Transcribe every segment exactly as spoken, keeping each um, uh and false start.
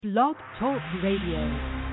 Blog Talk Radio.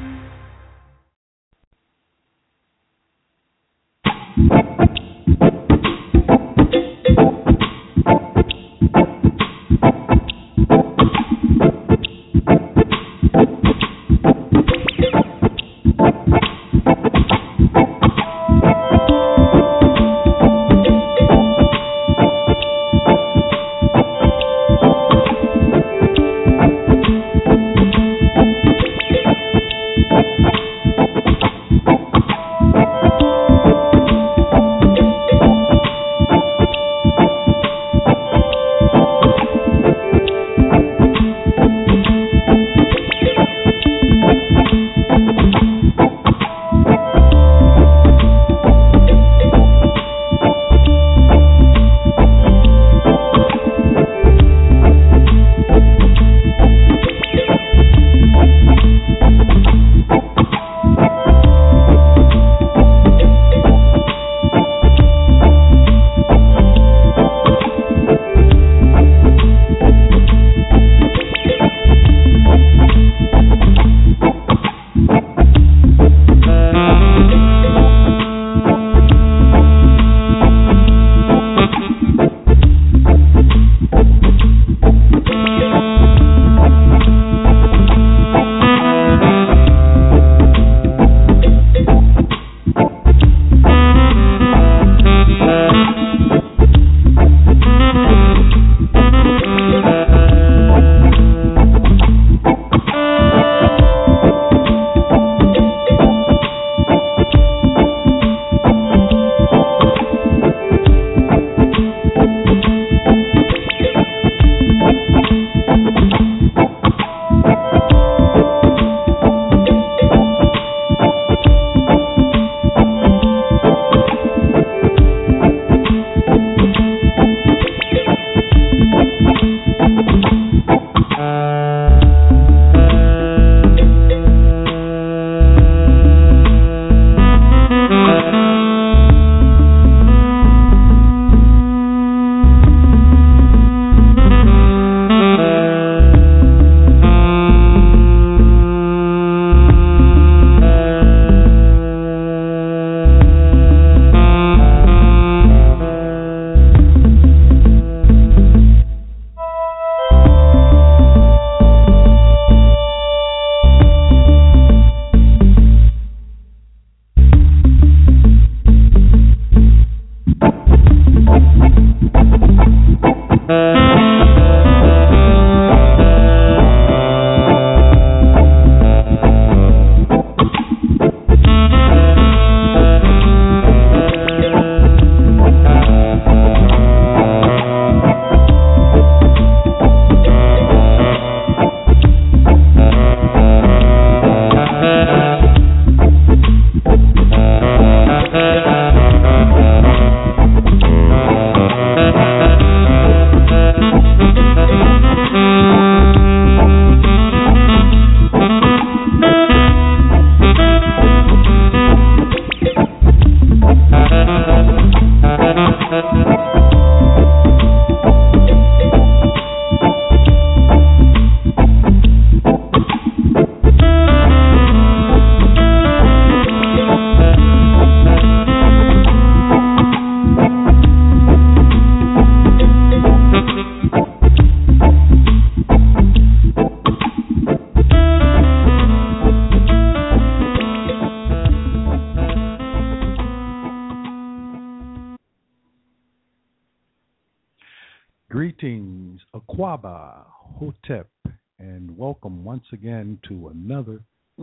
Greetings, Aquaba, Hotep, and welcome once again to another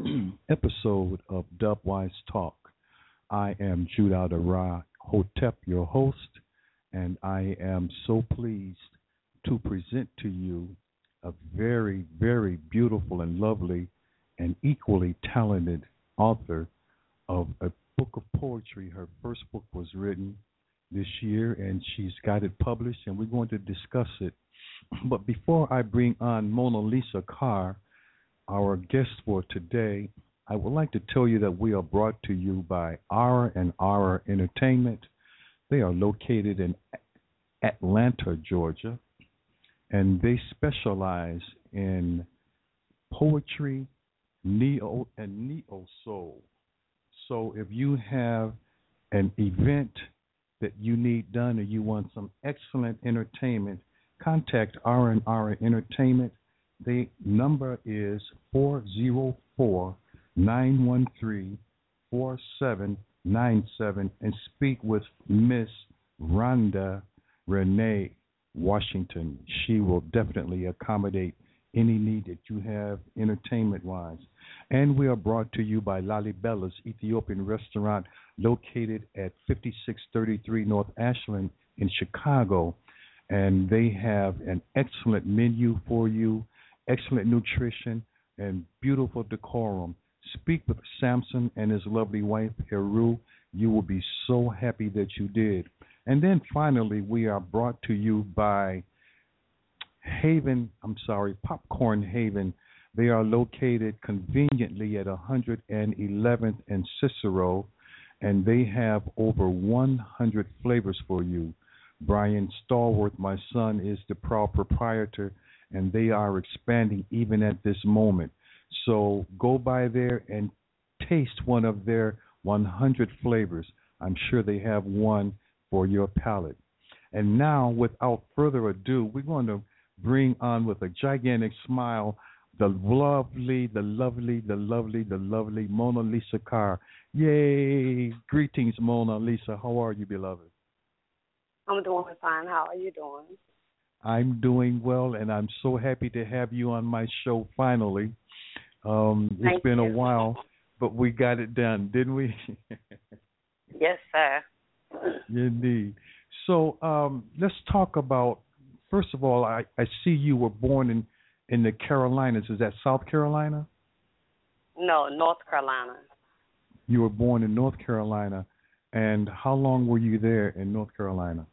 episode of Dubwise Talk. I am Judah Ra Hotep, your host, and I am so pleased to present to you a very, very beautiful and lovely and equally talented author of a book of poetry. Her first book was written this year, and she's got it published, and we're going to discuss it. But before I bring on Mona Lisa Carr, our guest for today, I would like to tell you that we are brought to you by R and R Entertainment. They are located in Atlanta, Georgia, and they specialize in poetry, neo, and neo soul. So if you have an event that you need done or you want some excellent entertainment, contact R and R Entertainment. The number is four oh four, nine one three, four seven nine seven and speak with Miss Rhonda Renee Washington. She will definitely accommodate any need that you have entertainment-wise. And we are brought to you by Lalibella's Ethiopian Restaurant located at fifty-six thirty-three North Ashland in Chicago. And they have an excellent menu for you, excellent nutrition, and beautiful decorum. Speak with Samson and his lovely wife, Heru. You will be so happy that you did. And then finally, we are brought to you by Haven, I'm sorry, Popcorn Haven. They are located conveniently at one eleventh and Cicero, and they have over one hundred flavors for you. Brian Stallworth, my son, is the proud proprietor, and they are expanding even at this moment. So go by there and taste one of their one hundred flavors. I'm sure they have one for your palate. And now, without further ado, we're going to bring on with a gigantic smile the lovely, the lovely, the lovely, the lovely Mona Lisa Carr. Yay! Greetings, Mona Lisa. How are you, beloved? I'm doing fine. How are you doing? I'm doing well, and I'm so happy to have you on my show finally. Um, it's Thank been you. a while, but we got it done, didn't we? Yes, sir. Indeed. So um, let's talk about, first of all, I, I see you were born in, in the Carolinas. Is that South Carolina? No, North Carolina. You were born in North Carolina. And how long were you there in North Carolina?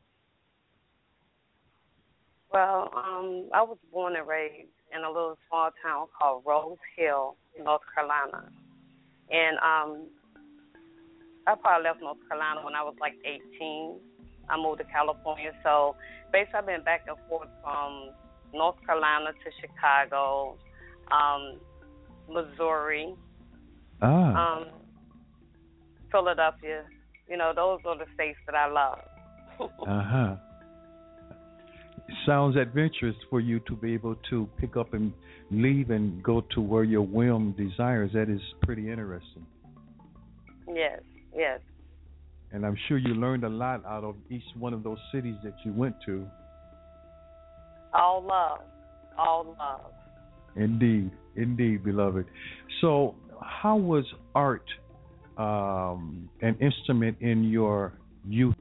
Well, um, I was born and raised in a little small town called Rose Hill, North Carolina. And um, I probably left North Carolina when I was like eighteen. I moved to California. So basically I've been back and forth from North Carolina to Chicago, um, Missouri, Ah. um, Philadelphia. You know, those are the states that I love. Uh-huh. Sounds adventurous for you to be able to pick up and leave and go to where your whim desires. That is pretty interesting. Yes, yes. And I'm sure you learned a lot out of each one of those cities that you went to. All love. All love. Indeed. Indeed, beloved. So how was art um, an instrument in your youth?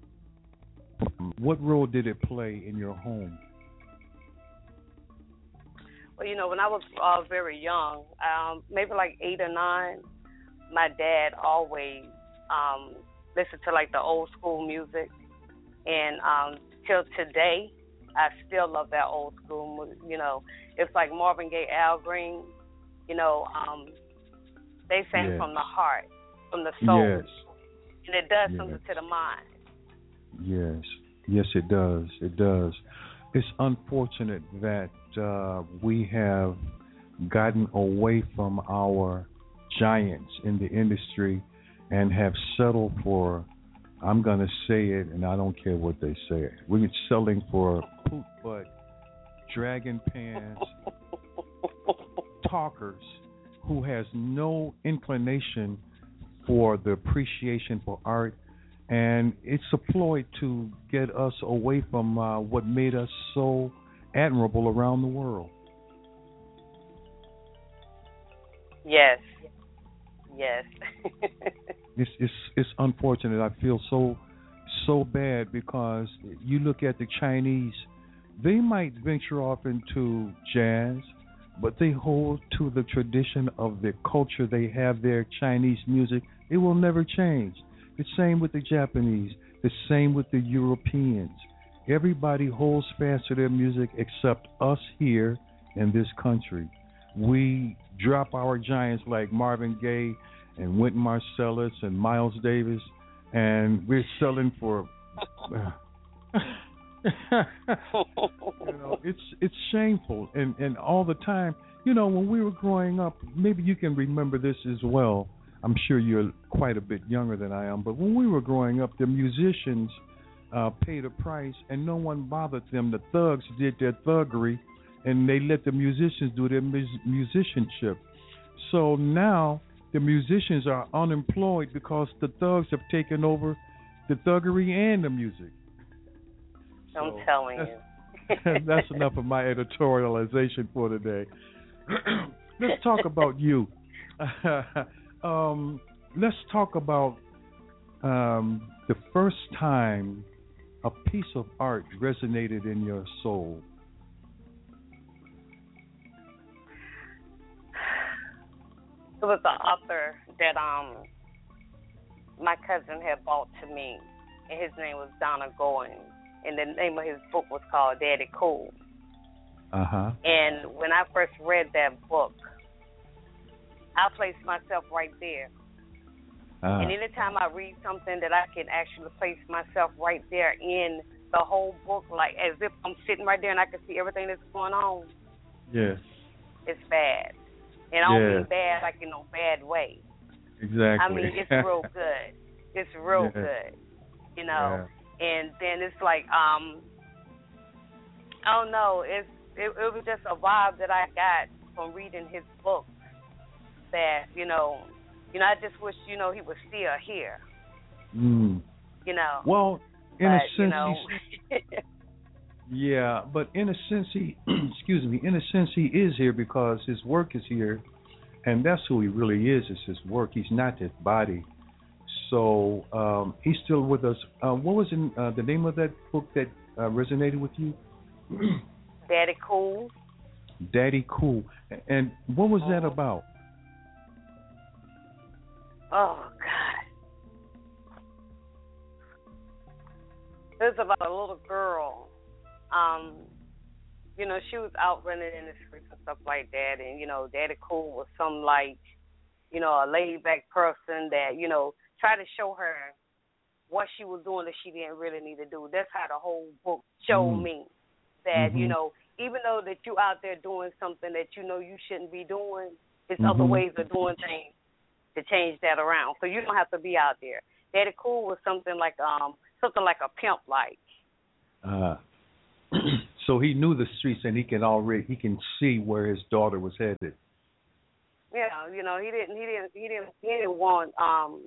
What role did it play in your home? Well, you know, when I was uh, very young, um, maybe like eight or nine, my dad always um, listened to like the old school music, and um, till today, I still love that old school music. You know, it's like Marvin Gaye, Al Green. You know, um, they sang Yes. from the heart, from the soul, Yes. and it does Yes. something to the mind. Yes, yes, it does. It does. It's unfortunate that uh, we have gotten away from our giants in the industry and have settled for, I'm going to say it, and I don't care what they say. We're selling for poop butt, dragon pants, talkers who has no inclination for the appreciation for art. And it's a ploy to get us away from uh, what made us so admirable around the world. Yes, yes. It's it's it's unfortunate. I feel so so bad because you look at the Chinese, they might venture off into jazz, but they hold to the tradition of the culture. They have their Chinese music. It will never change. The same with the Japanese, the same with the Europeans. Everybody holds fast to their music except us here in this country. We drop our giants like Marvin Gaye and Wynton Marsalis and Miles Davis, and we're selling for You know, it's it's shameful, and and all the time. You know, when we were growing up, maybe you can remember this as well. I'm sure you're quite a bit younger than I am, but when we were growing up, the musicians uh, paid a price, and no one bothered them. The thugs did their thuggery, and they let the musicians do their mus- musicianship. So now the musicians are unemployed because the thugs have taken over the thuggery and the music. So I'm telling that's, you. that's enough of my editorialization for today. Let's talk about you. um, let's talk about um, the first time a piece of art resonated in your soul. It was the author that um my cousin had bought to me, and his name was Donna Goins, and the name of his book was called Daddy Cool. Uh huh. And when I first read that book, I placed myself right there. Uh-huh. And anytime I read something that I can actually place myself right there in the whole book, like as if I'm sitting right there and I can see everything that's going on, Yes. it's bad. And I don't Yeah. mean bad like in no bad way. Exactly. I mean, it's real good. It's real Yeah. good, you know. Yeah. And then it's like, um, I don't know. It's it, it was just a vibe that I got from reading his book. That you know, you know, I just wish you know he was still here. Mm. You know. Well, in but, a sense, you know, he's, yeah, but in a sense, he, excuse me, in a sense, he is here because his work is here, and that's who he really is. Is his work. He's not his body. So um, he's still with us. Uh, what was in, uh, the name of that book that uh, resonated with you? Daddy Cool. Daddy Cool. And what was that about? Oh, God. It was about a little girl. Um, you know, she was out running in the streets and stuff like that. And, you know, Daddy Cool was some, like, you know, a laid-back person that, you know, tried to show her what she was doing that she didn't really need to do. That's how the whole book showed mm. me. That, mm-hmm. you know, even though that you out there doing something that you know you shouldn't be doing, there's mm-hmm. other ways of doing things to change that around. So you don't have to be out there. Daddy Cool was something like um something like a pimp like. Uh so he knew the streets and he can already he can see where his daughter was headed. Yeah, you know, he didn't he didn't he didn't he didn't want um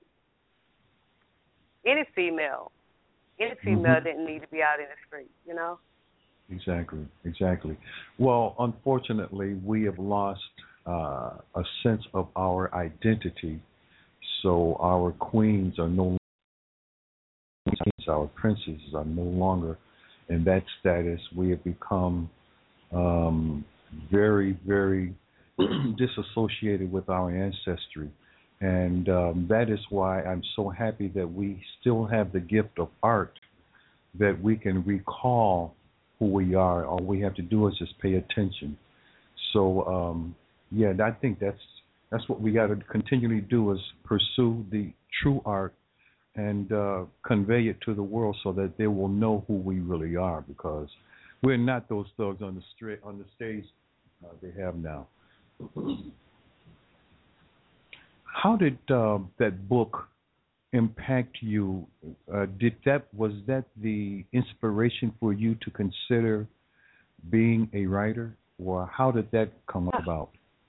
any female. Any female mm-hmm. didn't need to be out in the street, you know? Exactly, exactly. Well, unfortunately, we have lost uh, a sense of our identity. So our queens are no longer, our princesses are no longer in that status. We have become um, very, very disassociated with our ancestry. And um, that is why I'm so happy that we still have the gift of art, that we can recall who we are. All we have to do is just pay attention. So, um, yeah, I think that's that's what we got to continually do, is pursue the true art and uh, convey it to the world so that they will know who we really are, because we're not those thugs on the street on the stage uh, they have now. How did uh, that book impact you? Uh, did that was that the inspiration for you to consider being a writer, or how did that come about?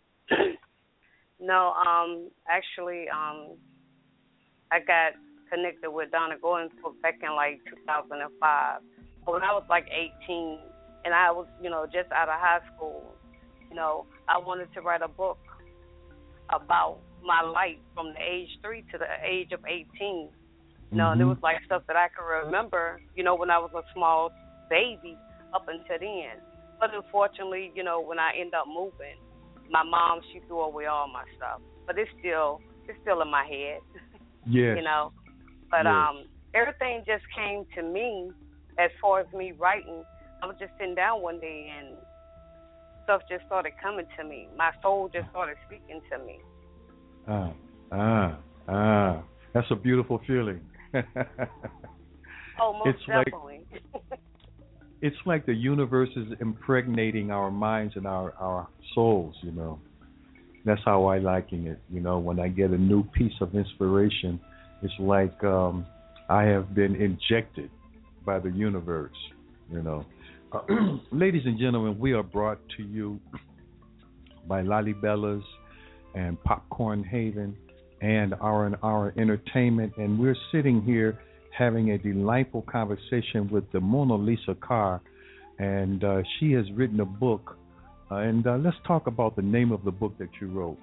No, um, actually, um, I got connected with Donna Goins back in like two thousand five. When I was like eighteen, and I was, you know, just out of high school, you know, I wanted to write a book about my life from the age three to the age of eighteen. You know, mm-hmm. and it was like stuff that I can remember, you know, when I was a small baby up until then. But unfortunately, you know, when I end up moving, my mom, she threw away all my stuff. But it's still it's still in my head. Yes. You know. But yes. um everything just came to me as far as me writing. I was just sitting down one day and stuff just started coming to me. My soul just started speaking to me. Ah, ah, ah. That's a beautiful feeling. Oh, most it's definitely. Like, it's like the universe is impregnating our minds and our our souls. You know, that's how I liken it. You know, when I get a new piece of inspiration, it's like um, I have been injected by the universe. You know, uh, ladies and gentlemen, we are brought to you by Lalibela's and Popcorn Haven and R and R Entertainment, and we're sitting here having a delightful conversation with the Mona Lisa Carr, and uh, she has written a book, uh, and uh, let's talk about the name of the book that you wrote.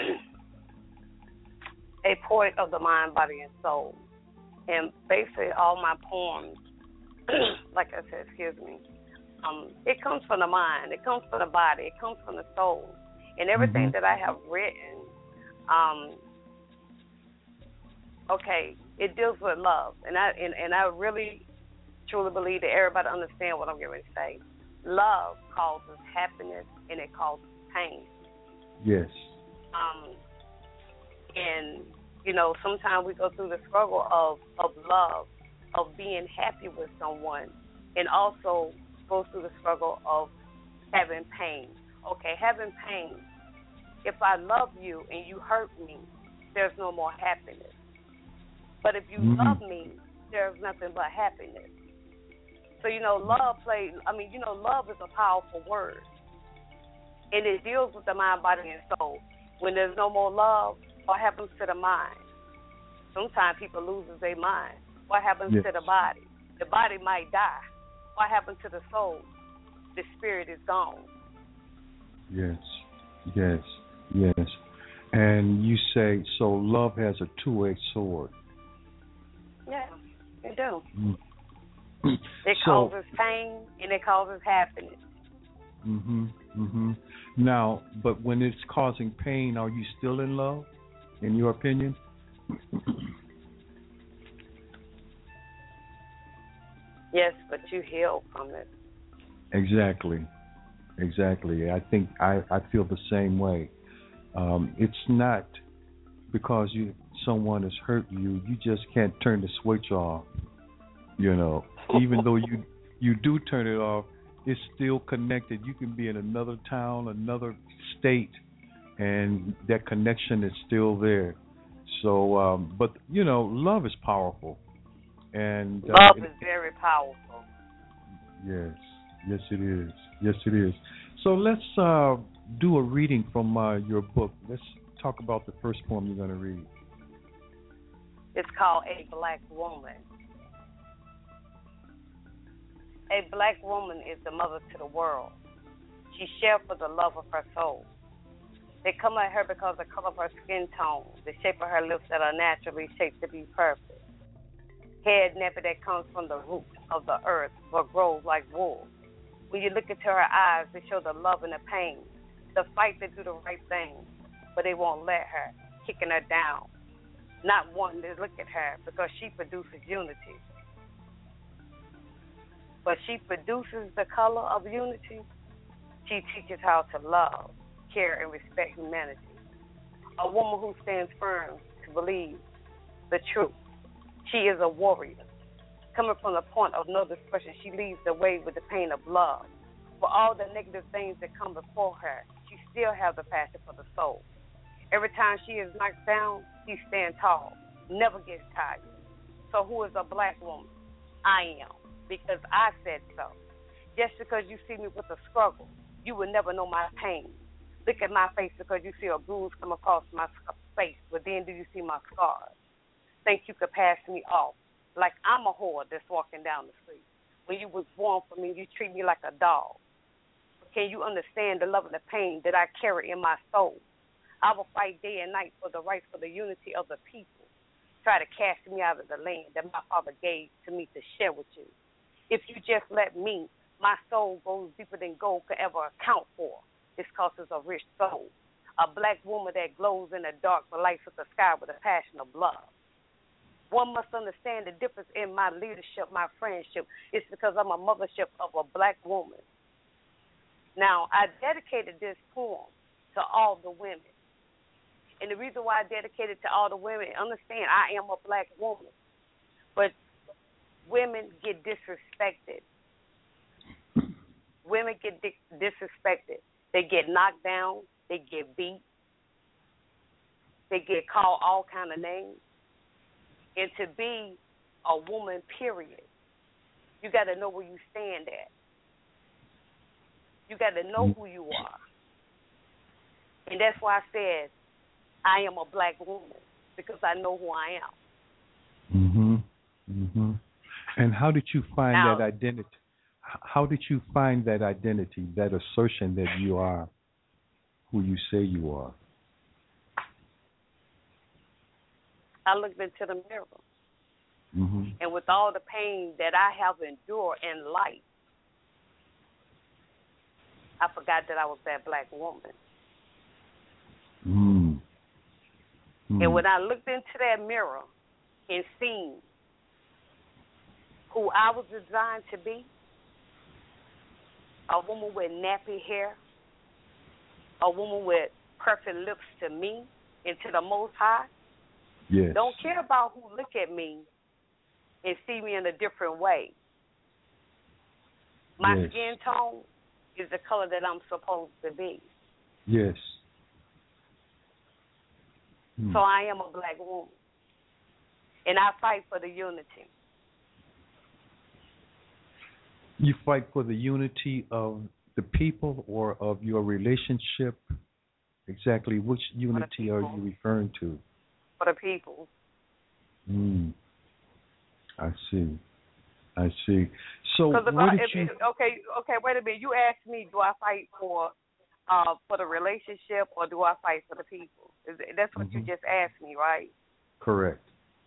A Poet of the Mind, Body, and Soul. And basically all my poems, like I said, excuse me, um, it comes from the mind, it comes from the body, it comes from the soul. And everything mm-hmm. that I have written, um, okay, it deals with love. And I and, and I really, truly believe that everybody understands what I'm going to say. Love causes happiness and it causes pain. Yes. Um, and, you know, sometimes we go through the struggle of, of love, of being happy with someone, and also go through the struggle of having pain. Okay, having pain. If I love you and you hurt me, there's no more happiness. But if you mm-hmm. love me, there's nothing but happiness. So, you know, love plays, I mean, you know, love is a powerful word. And it deals with the mind, body, and soul. When there's no more love, what happens to the mind? Sometimes people lose their mind. What happens yes. to the body? The body might die. What happens to the soul? The spirit is gone. Yes, yes, yes. And you say, so love has a two-edged sword. Yeah, it do. Mm. It so, causes pain and it causes happiness. Mm-hmm, mm-hmm. Now, but when it's causing pain, are you still in love, in your opinion? Yes, but you heal from it. Exactly, exactly. I think I, I feel the same way. Um, it's not because you someone has hurt you, you just can't turn the switch off. You know, even though you you do turn it off, it's still connected. You can be in another town, another state, and that connection is still there. So, um, but you know, love is powerful, and uh, love is very powerful. Yes, yes, it is. Yes, it is. So let's uh, do a reading from uh, your book. Let's talk about the first poem you're going to read. It's called A Black Woman. A black woman is the mother to the world. She shared for the love of her soul. They come at her because of the color of her skin tone, the shape of her lips that are naturally shaped to be perfect. Head nappy that comes from the root of the earth, but grows like wool. When you look into her eyes, they show the love and the pain, the fight to do the right thing, but they won't let her, kicking her down, not wanting to look at her because she produces unity. But she produces the color of unity. She teaches how to love, care, and respect humanity. A woman who stands firm to believe the truth. She is a warrior. Coming from the point of no discretion, she leads the way with the pain of love. For all the negative things that come before her, she still has the passion for the soul. Every time she is knocked down, she stands tall, never gets tired. So who is a black woman? I am, because I said so. Just because you see me with a struggle, you will never know my pain. Look at my face because you see a bruise come across my face, but then do you see my scars? Think you could pass me off like I'm a whore that's walking down the street. When you was born for me, you treat me like a dog. Can you understand the love and the pain that I carry in my soul? I will fight day and night for the rights, for the unity of the people. Try to cast me out of the land that my father gave to me to share with you. If you just let me, my soul goes deeper than gold could ever account for. This causes a rich soul. A black woman that glows in the dark but lights up the sky with a passion of love. One must understand the difference in my leadership, my friendship. It's because I'm a mothership of a black woman. Now, I dedicated this poem to all the women. And the reason why I dedicated it to all the women, understand, I am a black woman. But women get disrespected. women get di- disrespected. They get knocked down. They get beat. They get called all kind of names. And to be a woman, period, you got to know where you stand at. You got to know who you are. And that's why I said I am a black woman, because I know who I Mhm. am. Mhm. And how did you find Now, that identity? How did you find that identity, that assertion that you are who you say you are? I looked into the mirror. Mhm. And with all the pain that I have endured in life, I forgot that I was that black woman. Mm. Mm. And when I looked into that mirror and seen who I was designed to be, a woman with nappy hair, a woman with perfect lips to me and to the Most High, Yes. don't care about who look at me and see me in a different way. My Yes. skin tone is the color that I'm supposed to be. Yes. Mm. So I am a black woman. And I fight for the unity. You fight for the unity of the people or of your relationship? Exactly which unity are you referring to? For the people. Mm. I see. I see. So Because what did if, you... okay, okay, wait a minute. You asked me, do I fight for uh, for the relationship or do I fight for the people? Is, that's what Mm-hmm. you just asked me, right? Correct.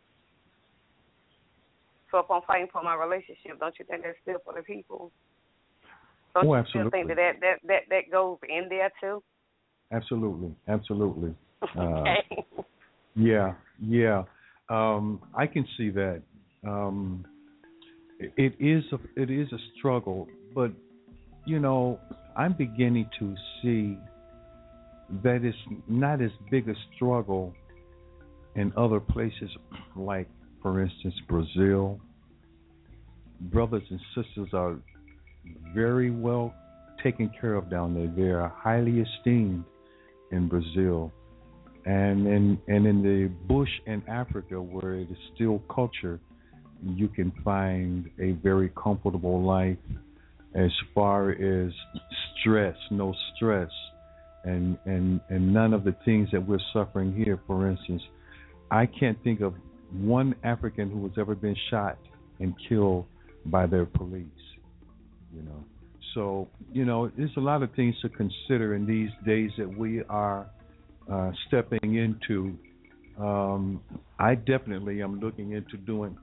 So if I'm fighting for my relationship, don't you think that's still for the people? Don't Oh, you still think absolutely. that that, that that goes in there too? Absolutely. Absolutely. Okay. Uh, yeah. Yeah. Um, I can see that. Um, it, it is a, it is a struggle, but you know, I'm beginning to see that it's not as big a struggle in other places, like, for instance, Brazil. Brothers and sisters are very well taken care of down there. They are highly esteemed in Brazil. And in, and in the bush in Africa, where it is still culture, you can find a very comfortable life as far as stress, no stress, and, and, and none of the things that we're suffering here. For instance, I can't think of one African who has ever been shot and killed by their police, you know. So, you know, there's a lot of things to consider in these days that we are uh, stepping into. Um, I definitely am looking into doing,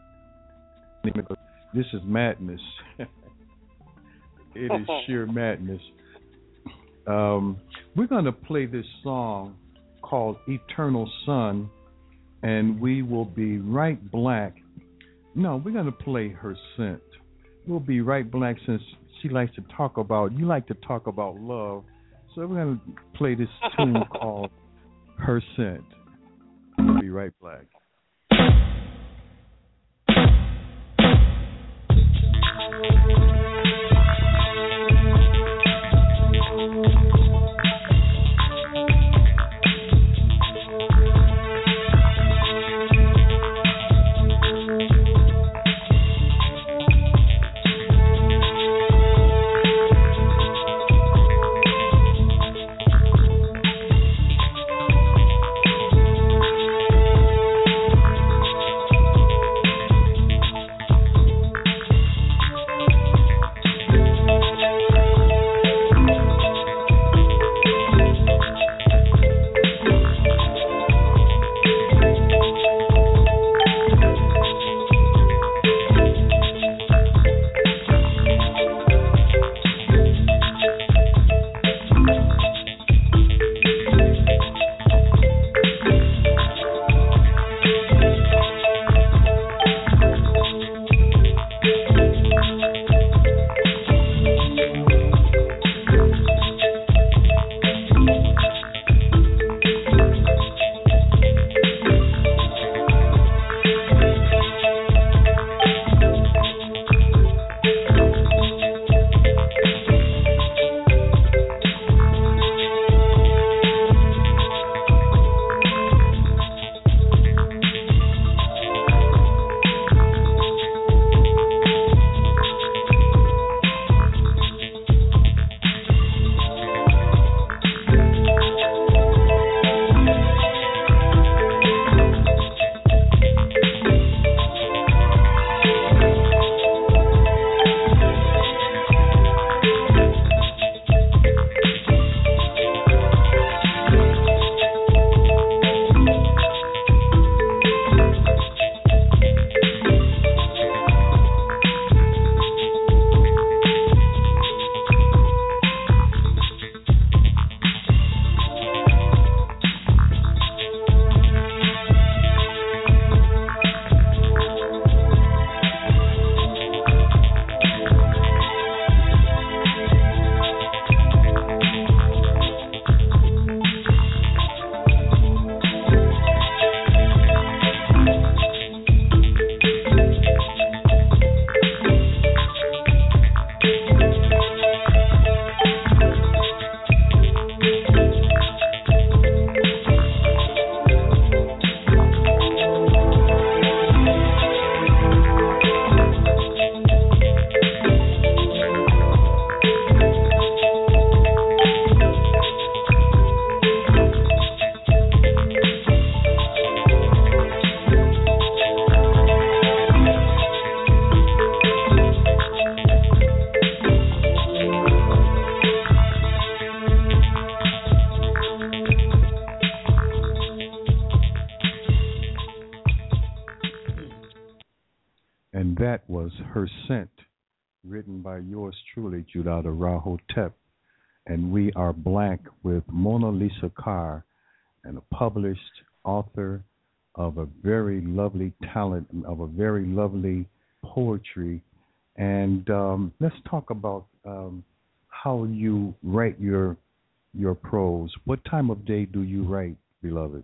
this is madness. It is sheer madness. Um, we're going to play this song called Eternal Sun, and we will be right back. No, we're going to play Her Scent. We'll be right back, since she likes to talk about, you like to talk about love. So we're going to play this tune called Her Scent. We'll be right back. And that was Her Scent, written by yours truly, Judata Rahotep. And we are black with Mona Lisa Carr, and a published author of a very lovely talent, of a very lovely poetry. And um, let's talk about um, how you write your your prose. What time of day do you write, beloved?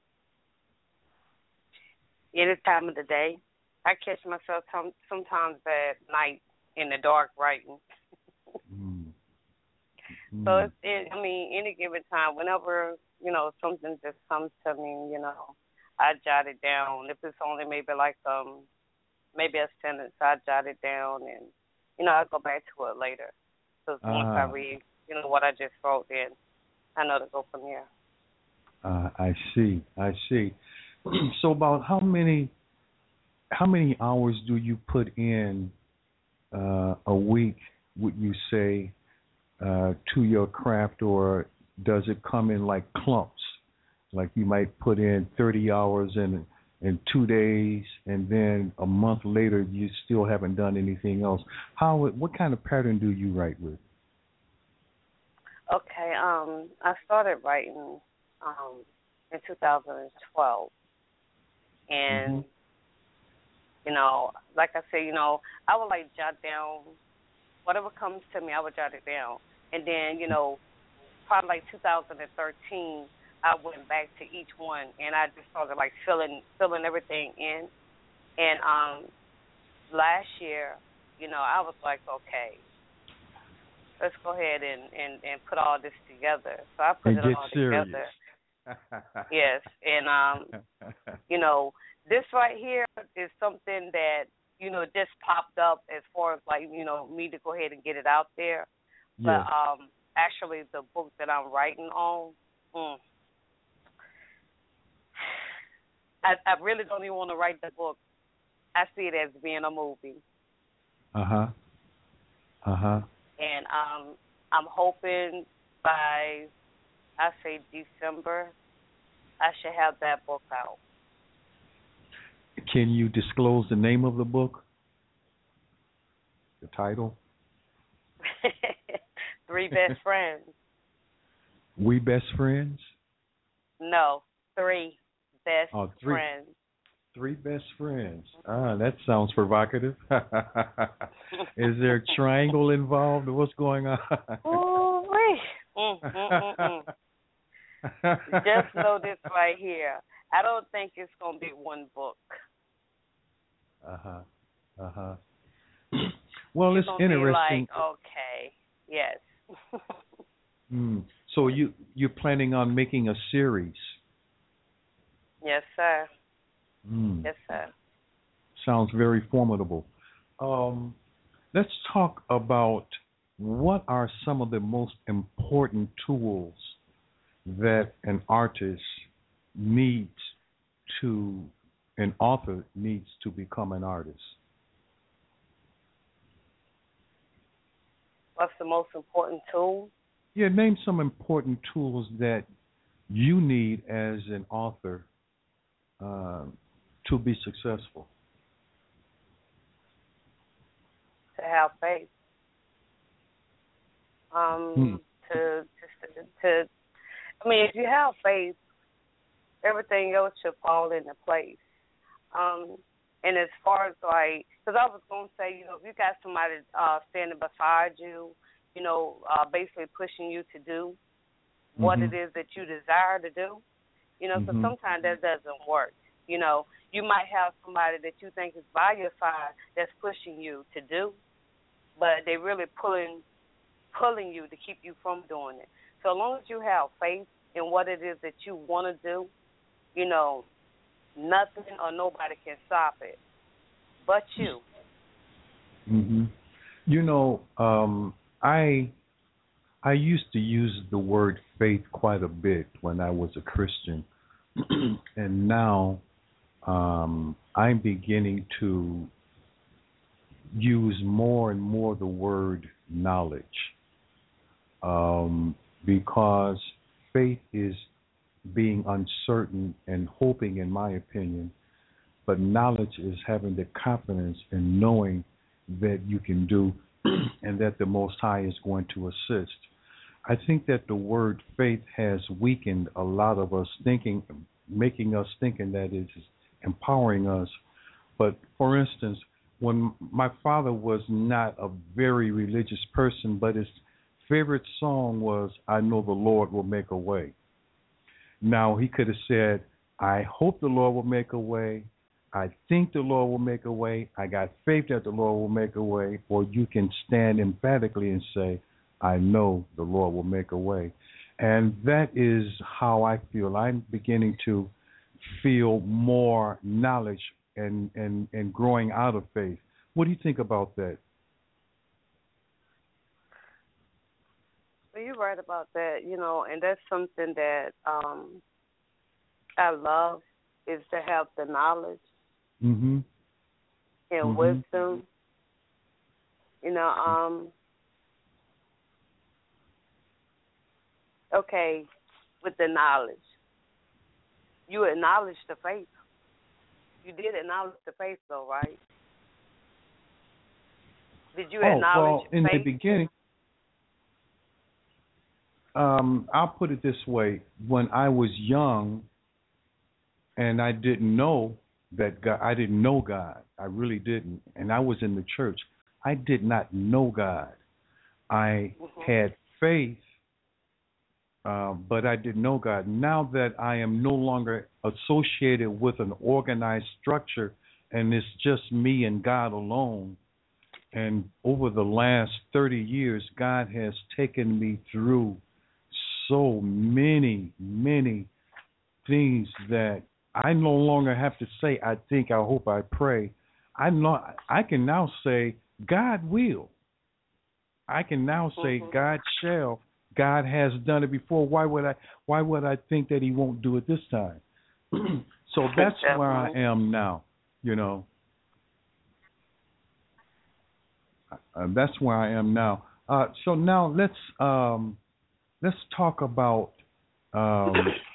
Any time of the day. I catch myself t- sometimes at night in the dark writing. mm. So it's, it, I mean, any given time, whenever you know something just comes to me, you know, I jot it down. If it's only maybe like um maybe a sentence, I jot it down, and you know I go back to it later. So once ah. I read, you know, what I just wrote, then I know to go from there. Uh, I see. I see. So about how many how many hours do you put in uh, a week, would you say, uh, to your craft, or does it come in like clumps? Like you might put in thirty hours in in two days, and then a month later you still haven't done anything else. How? What kind of pattern do you write with? Okay, um, I started writing um, in two thousand twelve, and mm-hmm. you know, like I said, you know, I would like jot down whatever comes to me. I would jot it down, and then you know, probably like two thousand thirteen, I went back to each one, and I just started like filling filling everything in. And um, last year, you know, I was like, okay, let's go ahead and, and, and put all this together. So I put and it get all serious. together. Yes, and um, you know, this right here is something that you know just popped up as far as like you know me to go ahead and get it out there. Yeah. But um, actually, the book that I'm writing on, mm, I, I really don't even want to write the book. I see it as being a movie. Uh huh. Uh huh. And um, I'm hoping by, I say December, I should have that book out. Can you disclose the name of the book? The title? Three Best Friends. We Best Friends? No, Three Best oh, three, Friends. Three Best Friends. Ah, that sounds provocative. Is there a triangle involved? What's going on? Ooh, wait. Mm, mm, mm, mm. Just know this right here. I don't think it's going to be one book. Uh-huh. Uh-huh. Well, it's, it's interesting. Be like, okay, yes. mm. So you, you're planning on making a series? Yes, sir. Mm. Yes, sir. Sounds very formidable. Um, let's talk about what are some of the most important tools that an artist needs to, an author needs to become an artist. What's the most important tool? Yeah, name some important tools that you need as an author uh, to be successful. To have faith. Um, hmm. to, to, to, I mean, if you have faith, everything else should fall into place. Um, and as far as like, because I was going to say, you know, if you got somebody uh, standing beside you, you know, uh, basically pushing you to do mm-hmm. what it is that you desire to do, you know, because mm-hmm. sometimes that doesn't work. You know, you might have somebody that you think is by your side that's pushing you to do, but they're really pulling pulling you to keep you from doing it. So as long as you have faith in what it is that you want to do, you know, nothing or nobody can stop it but you. Mm-hmm. You know, um, I I used to use the word faith quite a bit when I was a Christian, and now um, I'm beginning to use more and more the word knowledge, um, because faith is being uncertain and hoping, in my opinion, but knowledge is having the confidence in knowing that you can do and that the Most High is going to assist. I think that the word faith has weakened a lot of us thinking, making us thinking that it is empowering us. But for instance, when my father was not a very religious person, but his favorite song was, I Know the Lord Will Make a Way. Now, he could have said, I hope the Lord will make a way. I think the Lord will make a way. I got faith that the Lord will make a way. Or you can stand emphatically and say, I know the Lord will make a way. And that is how I feel. I'm beginning to feel more knowledge and, and, and growing out of faith. What do you think about that? Well, you're right about that, you know, and that's something that um, I love is to have the knowledge mm-hmm. and mm-hmm. wisdom. You know, um, okay, with the knowledge, you acknowledge the faith. You did acknowledge the faith, though, right? Did you oh, acknowledge well, in faith? the beginning, um, I'll put it this way. When I was young and I didn't know that God, I didn't know God. I really didn't. And I was in the church. I did not know God. I mm-hmm. had faith, uh, but I didn't know God. Now that I am no longer associated with an organized structure and it's just me and God alone, and over the last thirty years, God has taken me through so many, many things that I no longer have to say, I think, I hope, I pray. I know, I can now say, God will. I can now say, mm-hmm. God shall. God has done it before. Why would I? Why would I think that He won't do it this time? So that's where I am now. You know. Uh, that's where I am now. Uh, so now let's um, let's talk about um,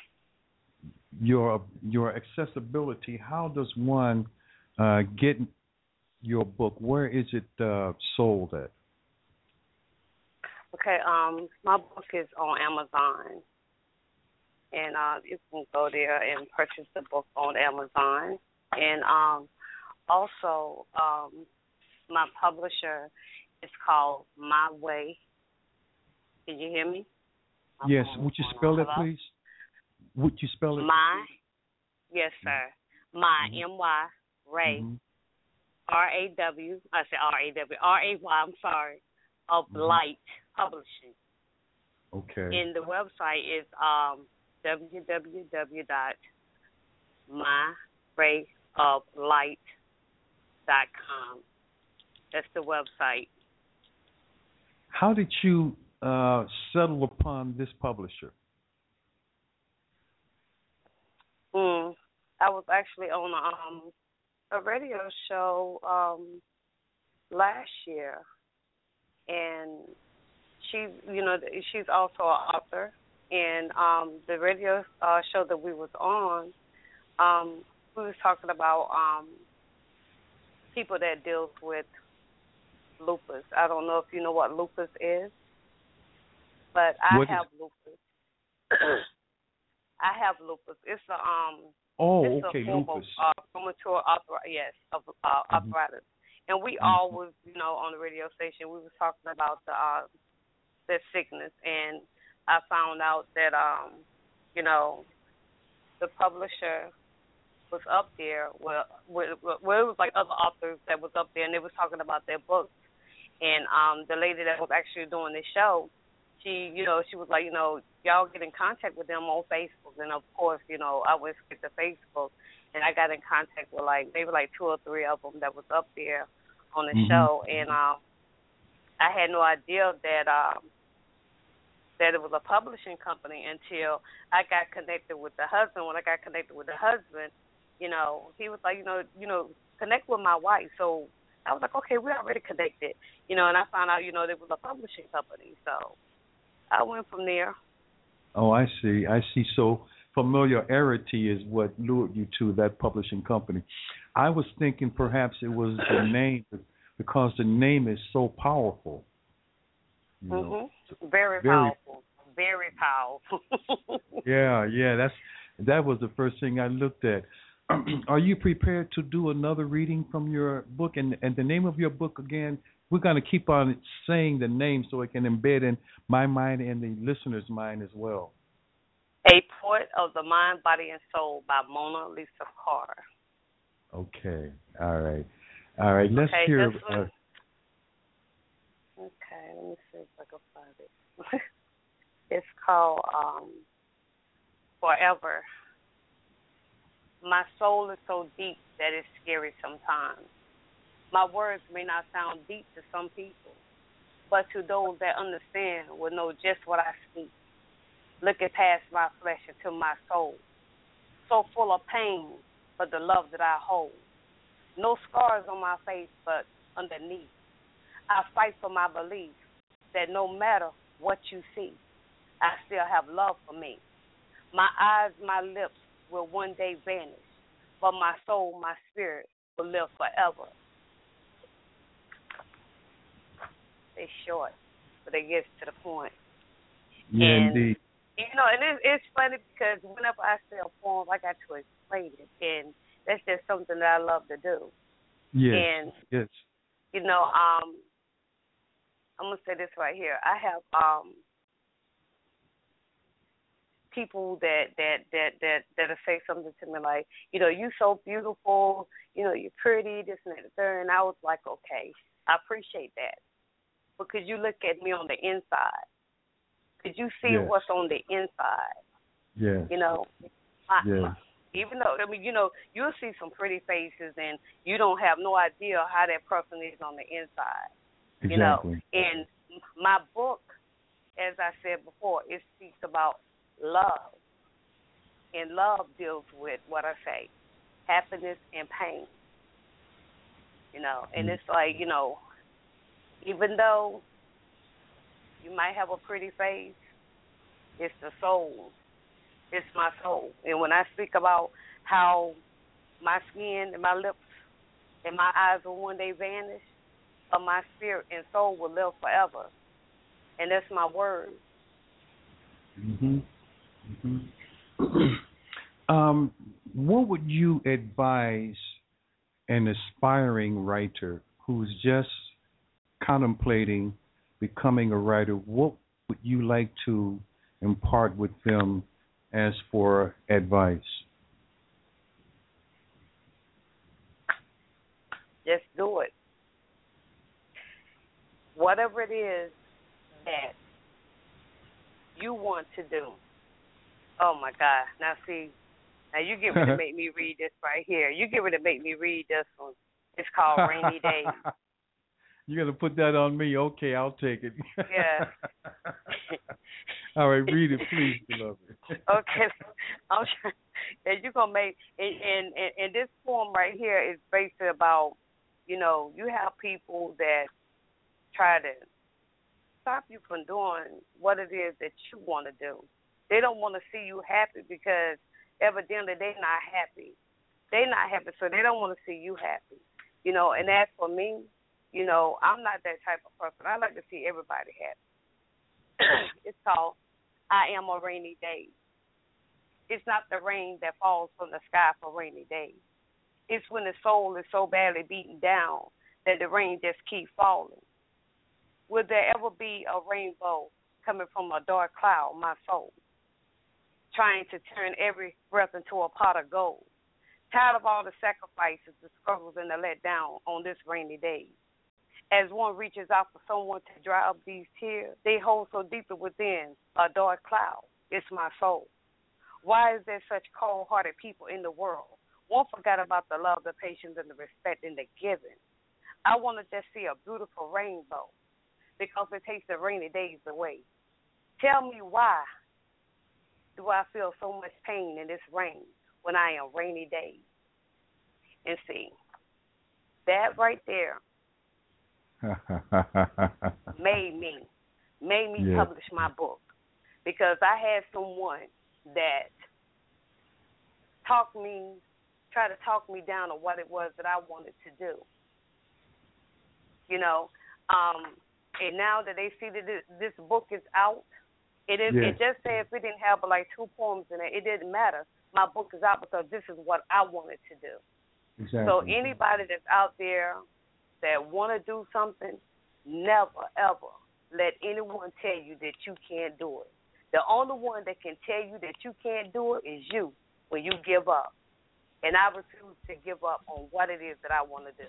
your your accessibility. How does one uh, get your book? Where is it uh, sold at? Okay, um, my book is on Amazon, and uh, you can go there and purchase the book on Amazon. And um, also, um, my publisher is called My Way. Can you hear me? My yes. Would you spell it, please? Would you spell it? My. Yes, sir. My, mm-hmm. M Y, Ray, mm-hmm. R A W, I said R A W, R A Y, I'm sorry, of mm-hmm. Light Publishing. Okay. And the website is um, w w w dot my ray of light dot com. That's the website. How did you uh, settle upon this publisher? Mm, I was actually on a, um, a radio show um, last year, and she's, you know, she's also an author. And um, the radio uh, show that we was on, um, we was talking about um, people that deals with lupus. I don't know if you know what lupus is, but I what have is... lupus. I have lupus. It's a um. Oh, it's okay, a form lupus. Of, uh, rheumatoid arthritis. Yes, of uh, mm-hmm. arthritis. And we mm-hmm. all was, you know, on the radio station. We was talking about the uh, the sickness, and I found out that um, you know, the publisher was up there. Well, well, it was like other authors that was up there, and they was talking about their books. And um, the lady that was actually doing the show, she, you know, she was like, you know, y'all get in contact with them on Facebook. And, of course, you know, I went straight to Facebook, and I got in contact with, like, maybe like two or three of them that was up there on the mm-hmm. show. And um, I had no idea that um, that it was a publishing company until I got connected with the husband. When I got connected with the husband, you know, he was like, you know, you know, connect with my wife. So I was like, okay, we're already connected, you know, and I found out, you know, there was a publishing company. So I went from there. Oh, I see. I see. So familiarity is what lured you to that publishing company. I was thinking perhaps it was the name because the name is so powerful. You know, mhm. Very, very powerful. Very powerful. yeah, yeah. That's that was the first thing I looked at. Are you prepared to do another reading from your book? And and the name of your book again? We're going to keep on saying the name so it can embed in my mind and the listener's mind as well. A Poet of the Mind, Body, and Soul by Mona Lisa Carter. Okay. All right. All right. Let's okay, hear. This Uh, one, okay, let me see if I can find it. It's called um, Forever. My soul is so deep that it's scary sometimes. My words may not sound deep to some people, but to those that understand will know just what I speak. Looking past my flesh into my soul, so full of pain for the love that I hold. No scars on my face, but underneath, I fight for my belief that no matter what you see, I still have love for me. My eyes, my lips will one day vanish, but my soul, my spirit will live forever. It's short, but it gets to the point. yeah, and, indeed. You know, and it, it's funny because whenever I say a poem, I got to explain it, and that's just something that I love to do. Yes. And, yes. you know, um, I'm going to say this right here. I have um, people that, that, that, that, that'll say something to me like, you know, you so beautiful, you know, you're pretty, this and that, and the third. And I was like, okay, I appreciate that. Because you look at me on the inside. Because you see yes. what's on the inside. Yes. You know, my, yes. my, even though, I mean, you know, you'll see some pretty faces and you don't have no idea how that person is on the inside. Exactly. You know, and my book, as I said before, it speaks about love. And love deals with what I say, happiness and pain. You know, and mm-hmm. it's like, you know, even though you might have a pretty face, it's the soul. It's my soul. And when I speak about how my skin and my lips and my eyes will one day vanish, but my spirit and soul will live forever. And that's my word. Mm-hmm. Mm-hmm. um, what would you advise an aspiring writer who's just contemplating becoming a writer? What would you like to impart with them as for advice? Just do it. Whatever it is that you want to do. Oh, my God. Now, see, now you get ready to make me read this right here. You get ready to make me read this one. It's called Rainy Days. You're going to put that on me? Okay, I'll take it. Yeah. All right, read it, please, beloved. Okay. I'm sure. And you're going to make, and, and, and this poem right here is basically about, you know, you have people that try to stop you from doing what it is that you want to do. They don't want to see you happy because evidently they're not happy. They're not happy, so they don't want to see you happy. You know, and as for me, you know, I'm not that type of person. I like to see everybody happy. It's called I Am a Rainy Day. It's not the rain that falls from the sky for rainy days. It's when the soul is so badly beaten down that the rain just keeps falling. Will there ever be a rainbow coming from a dark cloud, my soul, trying to turn every breath into a pot of gold? Tired of all the sacrifices, the struggles, and the letdown on this rainy day. As one reaches out for someone to dry up these tears, they hold so deeply within a dark cloud. It's my soul. Why is there such cold-hearted people in the world? One forgot about the love, the patience, and the respect and the giving. I want to just see a beautiful rainbow because it takes the rainy days away. Tell me why do I feel so much pain in this rain when I am rainy days? And see, that right there made me, made me yeah. publish my book because I had someone that talked me try to talk me down on what it was that I wanted to do. You know, um, and now that they see that this, this book is out, it is. Yes. It just said if we didn't have but like two poems in it, it didn't matter. My book is out because this is what I wanted to do. Exactly. So anybody that's out there that want to do something, never, ever let anyone tell you that you can't do it. The only one that can tell you that you can't do it is you when you give up. And I refuse to give up on what it is that I want to do.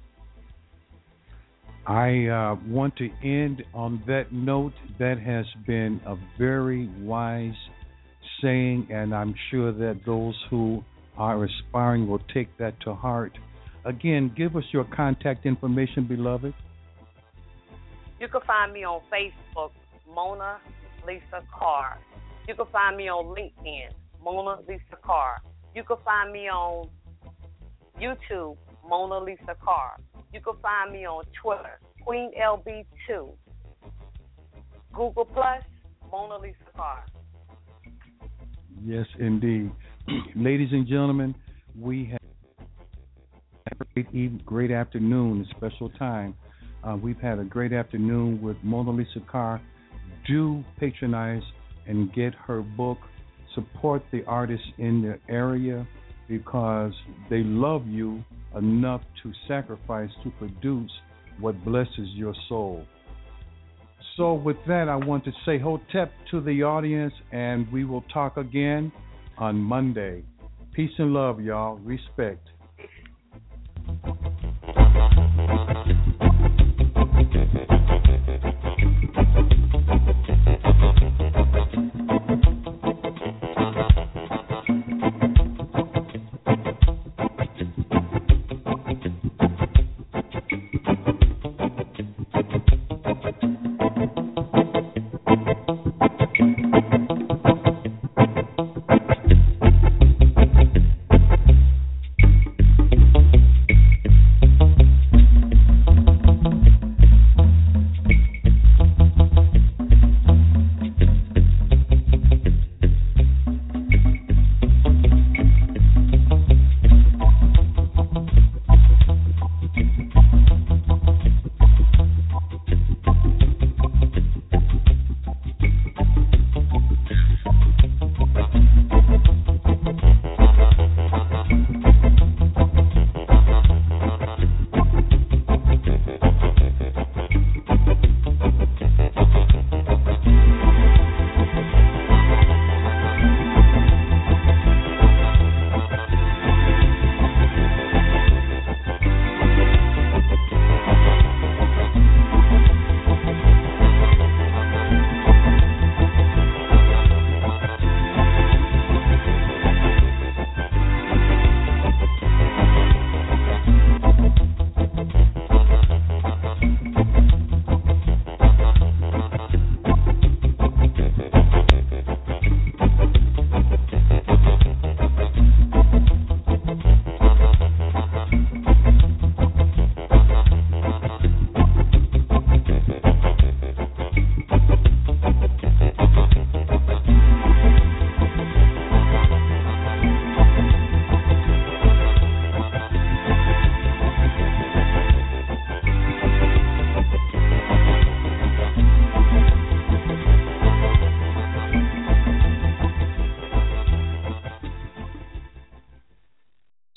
I uh, want to end on that note. That has been a very wise saying, and I'm sure that those who are aspiring will take that to heart. Again, give us your contact information, beloved. You can find me on Facebook, Mona Lisa Carr. You can find me on LinkedIn, Mona Lisa Carr. You can find me on YouTube, Mona Lisa Carr. You can find me on Twitter, Queen L B two. Google Plus, Mona Lisa Carr. Yes, indeed. Ladies and gentlemen, we have a great, eve- great afternoon, a special time. Uh, we've had a great afternoon with Mona Lisa Carr. Do patronize and get her book. Support the artists in the area because they love you enough to sacrifice to produce what blesses your soul. So with that, I want to say hotep to the audience, and we will talk again on Monday. Peace and love, y'all. Respect.